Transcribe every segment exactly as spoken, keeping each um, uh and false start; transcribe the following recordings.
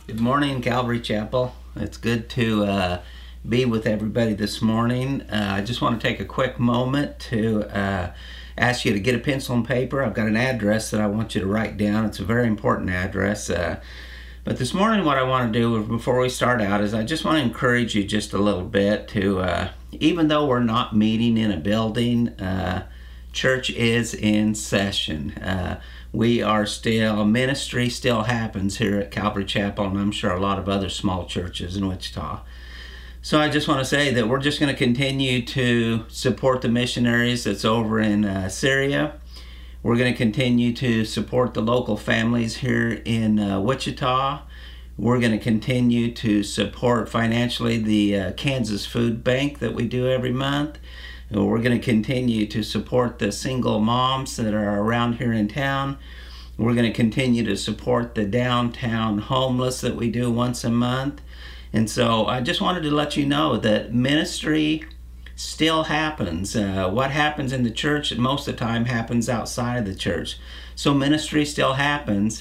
Good morning, Calvary Chapel. It's good to uh, be with everybody this morning. Uh, I just want to take a quick moment to uh, ask you to get a pencil and paper. I've got an address that I want you to write down. It's a very important address. Uh, but this morning what I want to do before we start out is I just want to encourage you just a little bit to, uh, even though we're not meeting in a building, uh, church is in session. Uh, we are still, ministry still happens here at Calvary Chapel, and I'm sure a lot of other small churches in Wichita. So I just want to say that we're just going to continue to support the missionaries that's over in uh, Syria. We're going to continue to support the local families here in uh, Wichita. We're going to continue to support financially the uh, Kansas Food Bank that we do every month. We're going to continue to support the single moms that are around here in town. We're going to continue to support the downtown homeless that we do once a month. And so I just wanted to let you know that ministry still happens. Uh, what happens in the church most of the time happens outside of the church. So ministry still happens,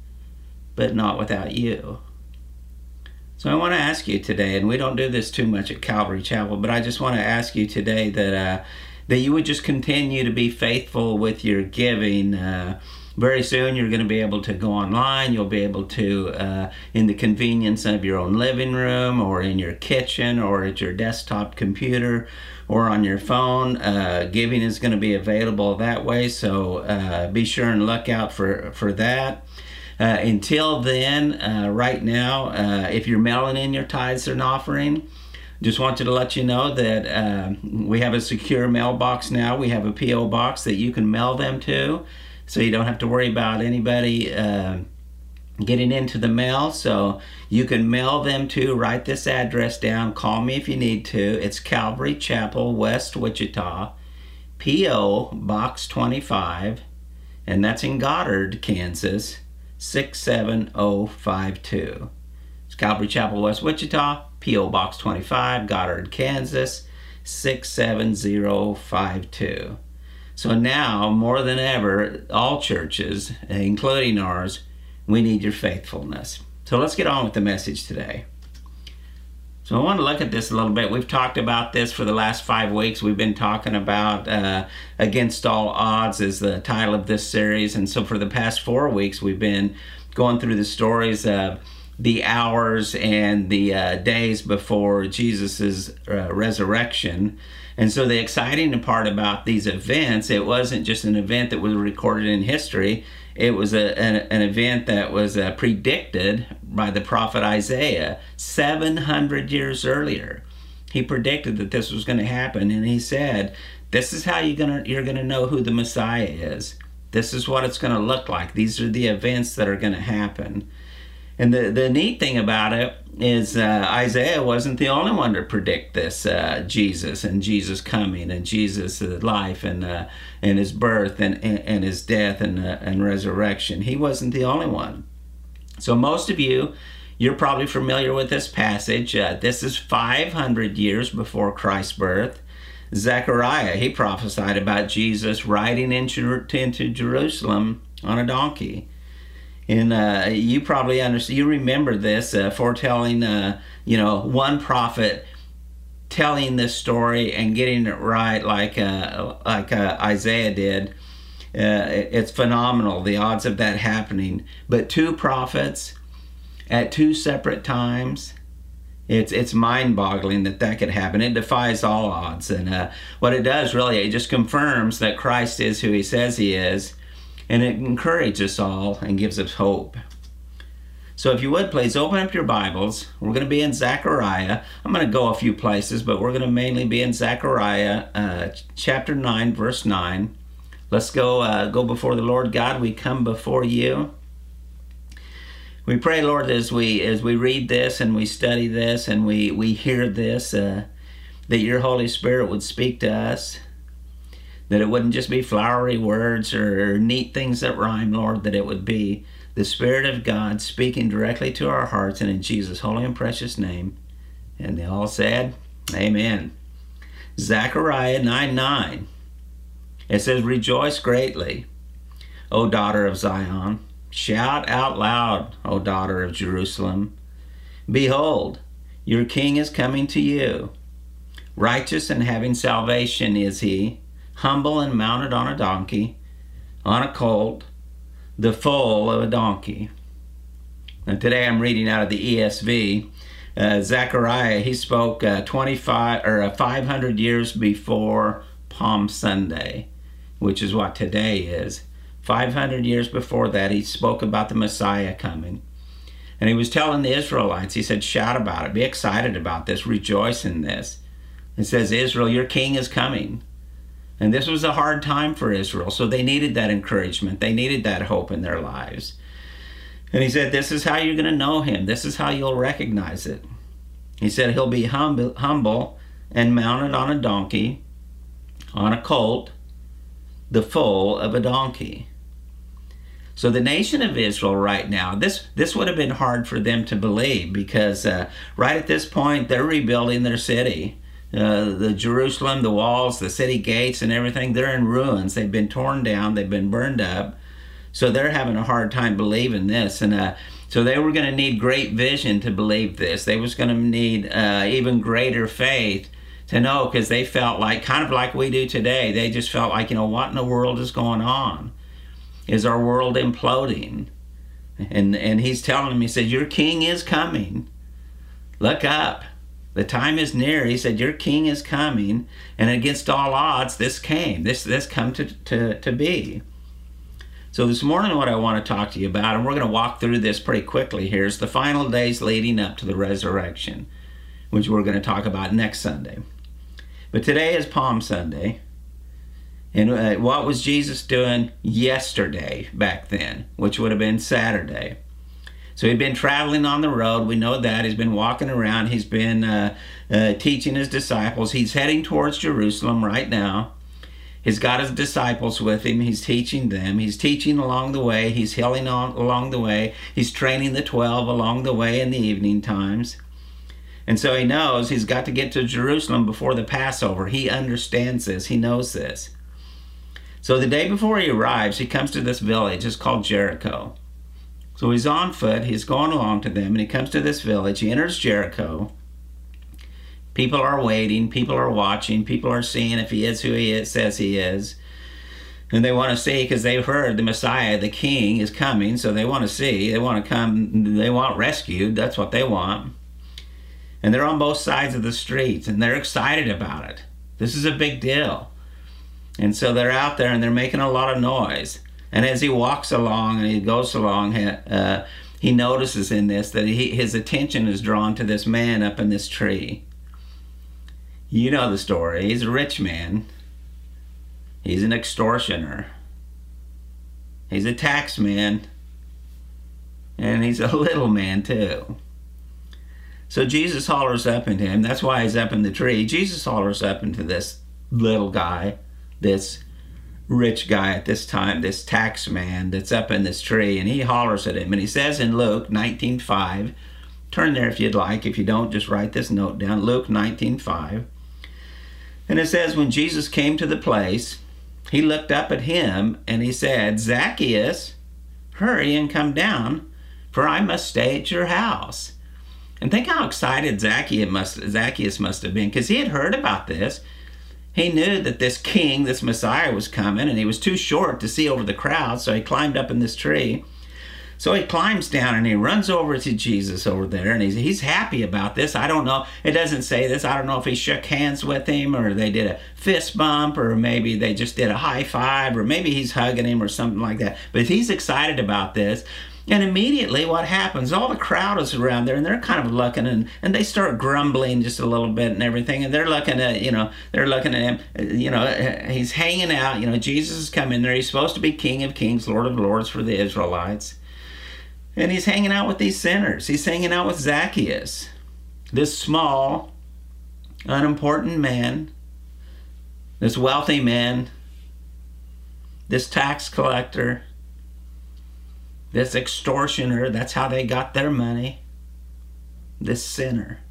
but not without you. So I want to ask you today, and we don't do this too much at Calvary Chapel, but I just want to ask you today that uh, that you would just continue to be faithful with your giving. Uh, very soon you're going to be able to go online. You'll be able to, uh, in the convenience of your own living room or in your kitchen or at your desktop computer or on your phone. Uh, giving is going to be available that way, so uh, be sure and look out for, for that. Uh, until then, uh, right now, uh, if you're mailing in your tithes and offering, just wanted to let you know that uh, we have a secure mailbox now. We have a P O box that you can mail them to, so you don't have to worry about anybody uh, getting into the mail. So you can mail them to, write this address down, call me if you need to. It's Calvary Chapel, West Wichita, P O Box twenty-five, and that's in Goddard, Kansas, six seven zero five two. It's Calvary Chapel, West Wichita, P O Box twenty-five, Goddard, Kansas, six seven zero five two. So now, more than ever, all churches, including ours, we need your faithfulness. So let's get on with the message today. So I want to look at this a little bit. We've talked about this for the last five weeks. We've been talking about uh, Against All Odds is the title of this series. And so for the past four weeks, we've been going through the stories of the hours and the uh, days before Jesus' uh, resurrection. And so the exciting part about these events, it wasn't just an event that was recorded in history. It was a, an, an event that was uh, predicted by the prophet Isaiah seven hundred years earlier. He predicted that this was going to happen, and he said, this is how you're going to, you're going to know who the Messiah is. This is what it's going to look like. These are the events that are going to happen. And the, the neat thing about it is uh, Isaiah wasn't the only one to predict this, uh, Jesus and Jesus coming and Jesus' life and uh, and his birth and, and, and his death and, uh, and resurrection. He wasn't the only one. So most of you, you're probably familiar with this passage. Uh, this is five hundred years before Christ's birth. Zechariah, he prophesied about Jesus riding into, into Jerusalem on a donkey. And uh, you probably understand, you remember this, uh, foretelling, uh, you know, one prophet telling this story and getting it right like, uh, like uh, Isaiah did. Uh, it's phenomenal, the odds of that happening. But two prophets at two separate times, it's it's mind-boggling that that could happen. It defies all odds. And uh, what it does really, it just confirms that Christ is who he says he is. And it encourages us all and gives us hope. So if you would, please open up your Bibles. We're going to be in Zechariah. I'm going to go a few places, but we're going to mainly be in Zechariah uh, chapter nine, verse nine. Let's go, uh, go before the Lord God. We come before you. We pray, Lord, as we as we read this and we study this and we, we hear this, uh, that your Holy Spirit would speak to us. That it wouldn't just be flowery words or neat things that rhyme, Lord, that it would be the Spirit of God speaking directly to our hearts, and in Jesus' holy and precious name. And they all said, amen. Zechariah nine nine. It says, rejoice greatly, O daughter of Zion. Shout out loud, O daughter of Jerusalem. Behold, your king is coming to you. Righteous and having salvation is he, humble and mounted on a donkey, on a colt, the foal of a donkey. And today I'm reading out of the E S V. Uh, Zechariah, he spoke uh, twenty-five or uh, five hundred years before Palm Sunday, which is what today is. five hundred years before that, he spoke about the Messiah coming. And he was telling the Israelites, he said, shout about it, be excited about this, rejoice in this. It says, Israel, your king is coming. And this was a hard time for Israel, so they needed that encouragement. They needed that hope in their lives. And he said, this is how you're going to know him. This is how you'll recognize it. He said, he'll be humble, humble and mounted on a donkey, on a colt, the foal of a donkey. So the nation of Israel right now, this, this would have been hard for them to believe, because uh, right at this point, they're rebuilding their city. Uh, the Jerusalem, the walls, the city gates and everything, they're in ruins. They've been torn down. They've been burned up. So they're having a hard time believing this. And uh, so they were going to need great vision to believe this. They was going to need uh, even greater faith to know, because they felt like, kind of like we do today, they just felt like, you know, what in the world is going on? Is our world imploding? And, and he's telling them, he said, your king is coming. Look up. The time is near. He said, your king is coming. And against all odds, this came. This, this come to, to, to be. So this morning what I want to talk to you about, and we're going to walk through this pretty quickly here, is the final days leading up to the resurrection, which we're going to talk about next Sunday. But today is Palm Sunday. And uh, what was Jesus doing yesterday back then, which would have been Saturday? So he'd been traveling on the road. We know that. He's been walking around. He's been uh, uh, teaching his disciples. He's heading towards Jerusalem right now. He's got his disciples with him. He's teaching them. He's teaching along the way. He's healing on, along the way. He's training the twelve along the way in the evening times. And so he knows he's got to get to Jerusalem before the Passover. He understands this. He knows this. So the day before he arrives, he comes to this village. It's called Jericho. So he's on foot. He's going along to them, and he comes to this village. He enters Jericho. People are waiting. People are watching. People are seeing if he is who he is, says he is. And they want to see, because they've heard the Messiah, the King, is coming. So they want to see. They want to come. They want rescued. That's what they want. And they're on both sides of the streets, and they're excited about it. This is a big deal. And so they're out there, and they're making a lot of noise. And as he walks along and he goes along, uh, he notices in this that he, his attention is drawn to this man up in this tree. You know the story. He's a rich man. He's an extortioner. He's a tax man. And he's a little man too. So Jesus hollers up into him. That's why he's up in the tree. Jesus hollers up into this little guy, this rich guy at this time, this tax man that's up in this tree, and he hollers at him. And he says in Luke nineteen five, turn there if you'd like. If you don't, just write this note down. Luke nineteen five. And it says, when Jesus came to the place, he looked up at him and he said, Zacchaeus, hurry and come down, for I must stay at your house. And think how excited Zacchaeus must, Zacchaeus must have been, because he had heard about this. He knew that this king, this Messiah, was coming, and he was too short to see over the crowd, so he climbed up in this tree. So he climbs down and he runs over to Jesus over there, and he's, he's happy about this. I don't know. It doesn't say this. I don't know if he shook hands with him, or they did a fist bump, or maybe they just did a high five, or maybe he's hugging him or something like that. But he's excited about this. And immediately what happens, all the crowd is around there, and they're kind of looking, and, and they start grumbling just a little bit and everything, and they're looking at, you know, they're looking at him, you know, he's hanging out, you know, Jesus has come in there, he's supposed to be King of Kings, Lord of Lords for the Israelites, and he's hanging out with these sinners. He's hanging out with Zacchaeus, this small, unimportant man, this wealthy man, this tax collector, this extortioner. That's how they got their money. This sinner.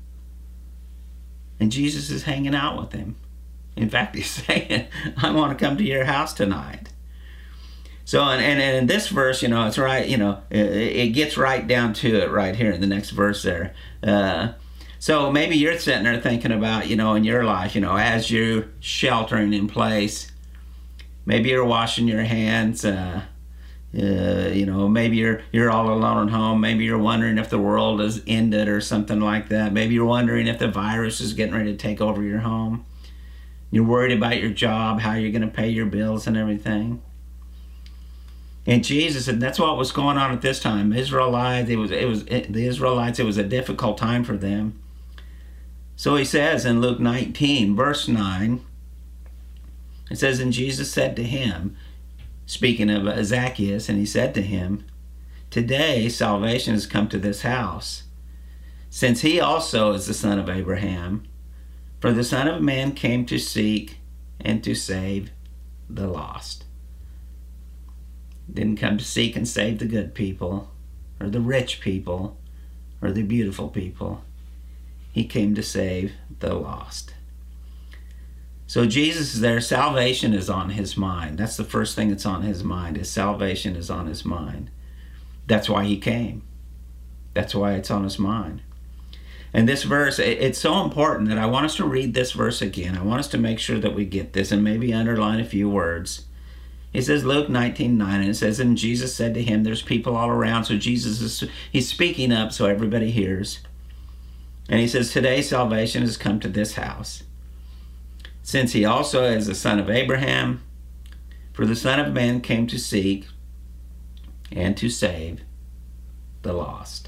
And Jesus is hanging out with him. In fact, he's saying, I want to come to your house tonight. So, and, and, and in this verse, you know, it's right, you know, it, it gets right down to it right here in the next verse there. Uh, so maybe you're sitting there thinking about, you know, in your life, you know, as you're sheltering in place, maybe you're washing your hands, uh, uh, you know, maybe you're you're all alone at home. Maybe you're wondering if the world has ended or something like that. Maybe you're wondering if the virus is getting ready to take over your home. You're worried about your job, how you're going to pay your bills and everything. And Jesus, and that's what was going on at this time. Israelites, it was it was it, the Israelites. It was a difficult time for them. So he says in Luke nineteen, verse nine. It says, and Jesus said to him, speaking of Zacchaeus, and he said to him, today salvation has come to this house, since he also is the son of Abraham. For the Son of Man came to seek and to save the lost. Didn't come to seek and save the good people, or the rich people, or the beautiful people. He came to save the lost. So Jesus is there. Salvation is on his mind. That's the first thing that's on his mind, is salvation is on his mind. That's why he came. That's why it's on his mind. And this verse, it's so important that I want us to read this verse again. I want us to make sure that we get this and maybe underline a few words. It says Luke nineteen nine, and it says, and Jesus said to him, there's people all around, so Jesus is, he's speaking up so everybody hears. And he says, today salvation has come to this house, since he also is the son of Abraham. For the Son of Man came to seek and to save the lost.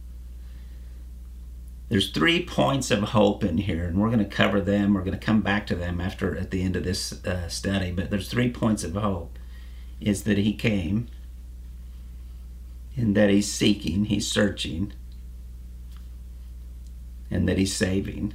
There's three points of hope in here, and we're going to cover them. We're going to come back to them after at the end of this uh, study. But there's three points of hope. Is that he came, and that he's seeking, he's searching, and that he's saving.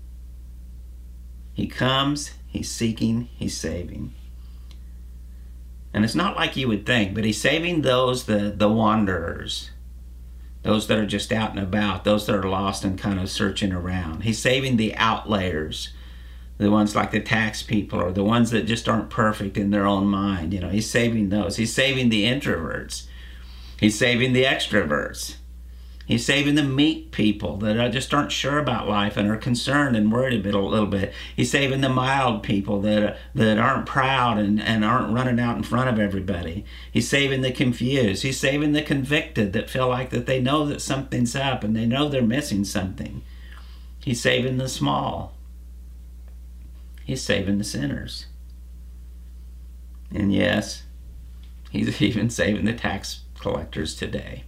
He comes, he's seeking, he's saving. And it's not like you would think, but he's saving those, the, the wanderers, those that are just out and about, those that are lost and kind of searching around. He's saving the outliers, the ones like the tax people, or the ones that just aren't perfect in their own mind. You know, he's saving those. He's saving the introverts. He's saving the extroverts. He's saving the meek people that just aren't sure about life and are concerned and worried a bit, a little bit. He's saving the mild people that that aren't proud and, and aren't running out in front of everybody. He's saving the confused. He's saving the convicted that feel like that they know that something's up and they know they're missing something. He's saving the small. He's saving the sinners. And yes, he's even saving the tax collectors today.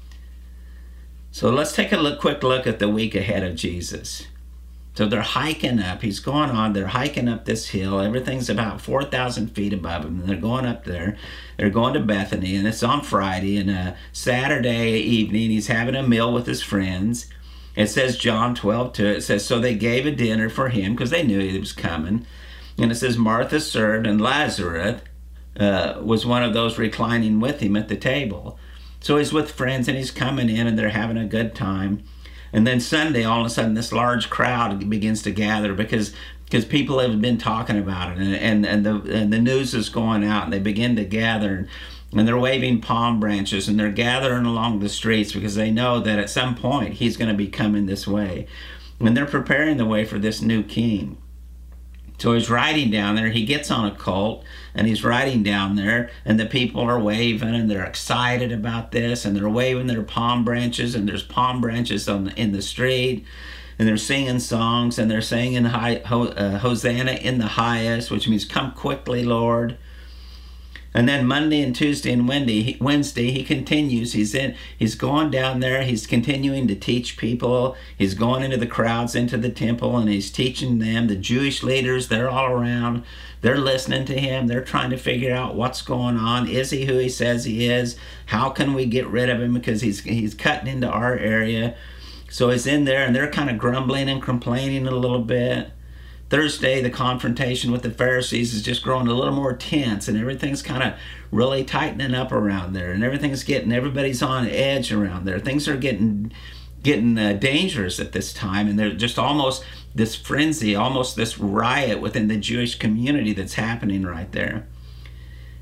So let's take a look, quick look at the week ahead of Jesus. So they're hiking up. He's going on. They're hiking up this hill. Everything's about four thousand feet above them. And they're going up there. They're going to Bethany. And it's on Friday. And a Saturday evening, he's having a meal with his friends. It says John twelve two. It says, so they gave a dinner for him because they knew he was coming. And it says Martha served, and Lazarus uh, was one of those reclining with him at the table. So he's with friends, and he's coming in, and they're having a good time. And then Sunday, all of a sudden, this large crowd begins to gather because because people have been talking about it, and and and the and the news is going out, and they begin to gather, and, and they're waving palm branches, and they're gathering along the streets because they know that at some point he's going to be coming this way, and they're preparing the way for this new king. So he's riding down there. He gets on a colt, and he's riding down there, and the people are waving, and they're excited about this, and they're waving their palm branches, and there's palm branches on the, in the street, and they're singing songs, and they're singing high, ho, uh, Hosanna in the highest, which means come quickly, Lord. And then Monday and Tuesday and Wednesday, he, Wednesday, he continues. He's in. He's going down there. He's continuing to teach people. He's going into the crowds, into the temple, and he's teaching them. The Jewish leaders, they're all around. They're listening to him. They're trying to figure out what's going on. Is he who he says he is? How can we get rid of him because he's he's cutting into our area? So he's in there, and they're kind of grumbling and complaining a little bit. Thursday, the confrontation with the Pharisees is just growing a little more tense, and everything's kind of really tightening up around there, and everything's getting, everybody's on edge around there. Things are getting getting uh, dangerous at this time, and there's just almost this frenzy, almost this riot within the Jewish community that's happening right there.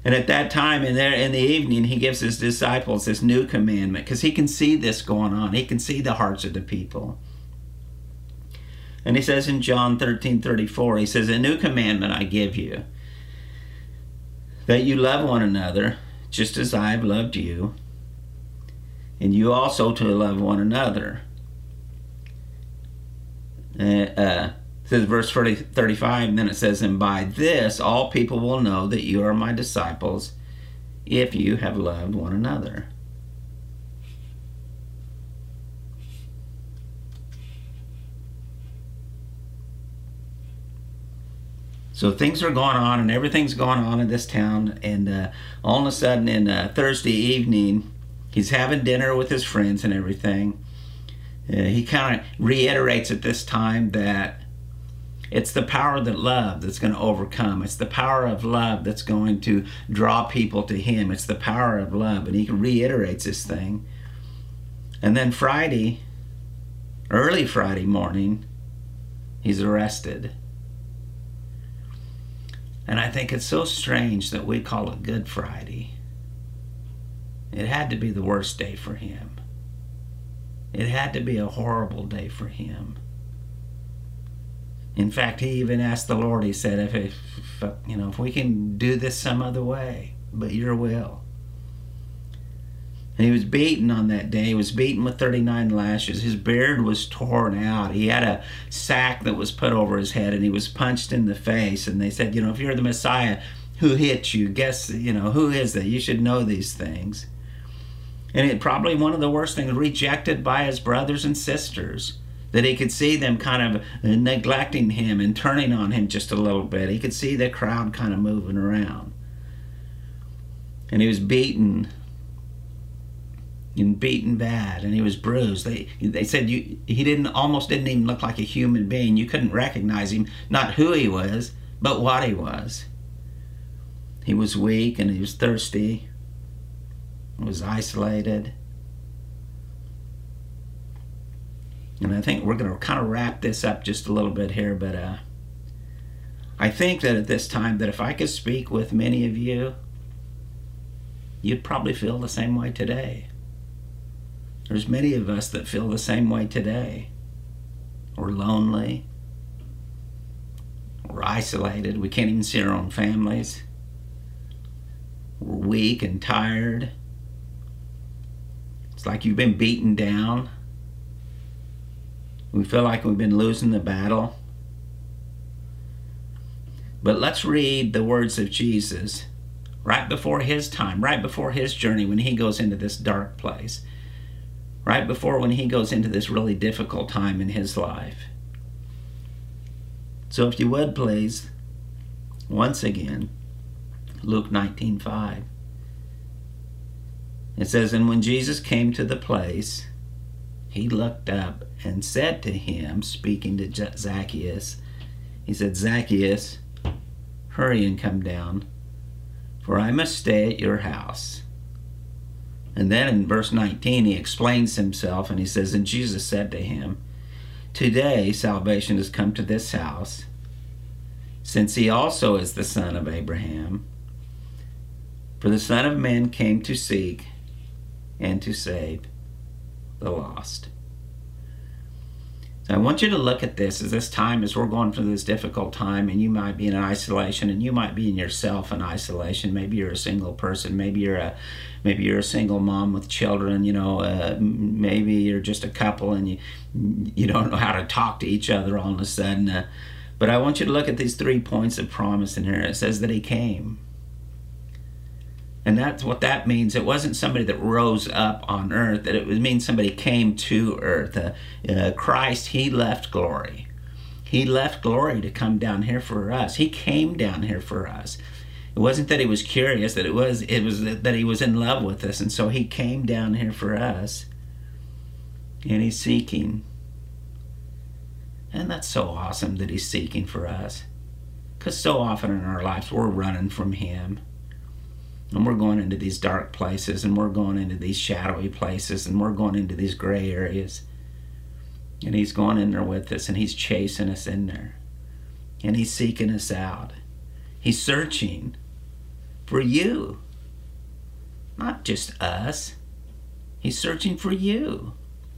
And at that time, in there in the evening, he gives his disciples this new commandment, because he can see this going on. He can see the hearts of the people. And he says in John thirteen thirty-four, he says, "A new commandment I give you, that you love one another, just as I have loved you, and you also to love one another." Uh, uh, it says verse thirty-five, and then it says, "And by this all people will know that you are my disciples, if you have loved one another." So things are going on, and everything's going on in this town, and uh, all of a sudden, in uh, Thursday evening, he's having dinner with his friends and everything. Uh, he kind of reiterates at this time that it's the power of the love that's going to overcome. It's the power of love that's going to draw people to him. It's the power of love, and he reiterates this thing. And then Friday, early Friday morning, he's arrested. And I think it's so strange that we call it Good Friday. It had to be the worst day for him. It had to be a horrible day for him. In fact, he even asked the Lord, he said, if, if, you know, if we can do this some other way, but your will. And he was beaten on that day. He was beaten with thirty-nine lashes. His beard was torn out. He had a sack that was put over his head, and he was punched in the face. And they said, you know, if you're the Messiah, who hit you? Guess, you know, who is that? You should know these things. And it probably one of the worst things, rejected by his brothers and sisters, that he could see them kind of neglecting him and turning on him just a little bit. He could see the crowd kind of moving around. And he was beaten. And beaten bad, and he was bruised. They they said you he didn't almost didn't even look like a human being. You couldn't recognize him, not who he was, but what he was. He was weak, and he was thirsty. He was isolated. And I think we're going to kind of wrap this up just a little bit here, but uh, I think that at this time, that if I could speak with many of you, you'd probably feel the same way today. There's many of us that feel the same way today. We're lonely. We're isolated. We can't even see our own families. We're weak and tired. It's like you've been beaten down. We feel like we've been losing the battle. But let's read the words of Jesus right before his time, right before his journey, when he goes into this dark place. Right before when he goes into this really difficult time in his life. So if you would please, once again, Luke nineteen five. It says, "And when Jesus came to the place, he looked up and said to him," speaking to Zacchaeus, he said, "Zacchaeus, hurry and come down, for I must stay at your house." And then in verse nineteen, he explains himself, and he says, "And Jesus said to him, Today salvation has come to this house, since he also is the son of Abraham. For the Son of Man came to seek and to save the lost." So I want you to look at this as this time, as we're going through this difficult time, and you might be in isolation, and you might be in yourself in isolation. Maybe you're a single person. Maybe you're a maybe you're a single mom with children. You know, uh, maybe you're just a couple, and you you don't know how to talk to each other all of a sudden. Uh, but I want you to look at these three points of promise in here. It says that he came. And that's what that means. It wasn't somebody that rose up on earth. That it would mean somebody came to earth. Uh, uh, Christ, he left glory. He left glory to come down here for us. He came down here for us. It wasn't that he was curious. That it was. It was that he was in love with us, and so he came down here for us. And he's seeking. And that's so awesome that he's seeking for us. Because so often in our lives we're running from him. And we're going into these dark places, and we're going into these shadowy places, and we're going into these gray areas. And he's going in there with us, and he's chasing us in there. And he's seeking us out. He's searching for you. Not just us. He's searching for you.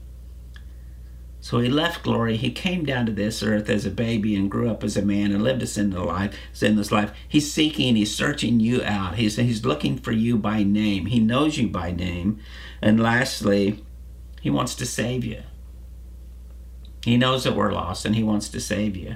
So he left glory. He came down to this earth as a baby and grew up as a man and lived a sinless life. Sinless life. He's seeking, he's searching you out. He's, he's looking for you by name. He knows you by name. And lastly, he wants to save you. He knows that we're lost and he wants to save you.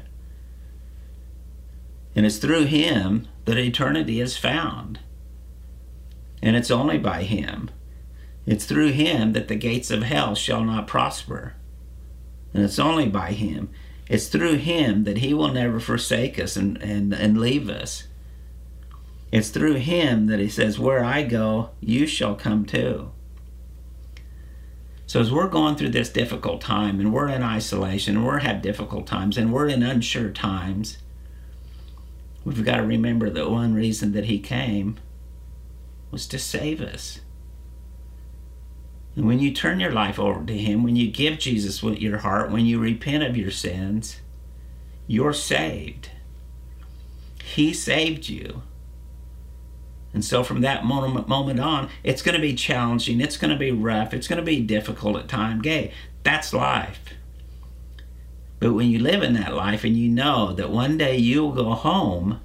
And it's through him that eternity is found. And it's only by him. It's through him that the gates of hell shall not prosper. And it's only by him. It's through him that he will never forsake us and, and, and leave us. It's through him that he says, where I go, you shall come too. So as we're going through this difficult time, and we're in isolation, and we're have difficult times, and we're in unsure times, we've got to remember that one reason that he came was to save us. And when you turn your life over to him, when you give Jesus with your heart, when you repent of your sins, you're saved. He saved you. And so from that moment, moment on, it's going to be challenging. It's going to be rough. It's going to be difficult at times. Gay, that's life. But when you live in that life and you know that one day you'll go home,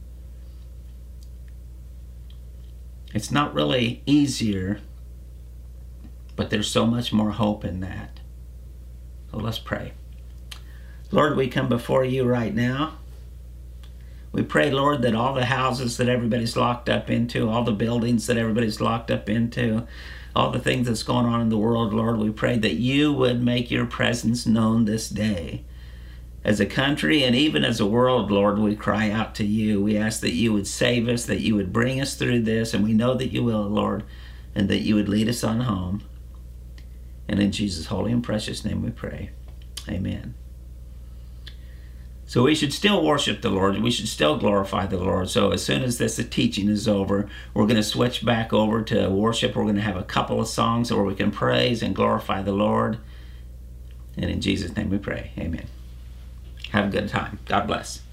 it's not really easier, but there's so much more hope in that. So let's pray. Lord, we come before you right now. We pray, Lord, that all the houses that everybody's locked up into, all the buildings that everybody's locked up into, all the things that's going on in the world, Lord, we pray that you would make your presence known this day. As a country and even as a world, Lord, we cry out to you. We ask that you would save us, that you would bring us through this, and we know that you will, Lord, and that you would lead us on home. And in Jesus' holy and precious name we pray. Amen. So we should still worship the Lord. We should still glorify the Lord. So as soon as this teaching is over, we're going to switch back over to worship. We're going to have a couple of songs where we can praise and glorify the Lord. And in Jesus' name we pray. Amen. Have a good time. God bless.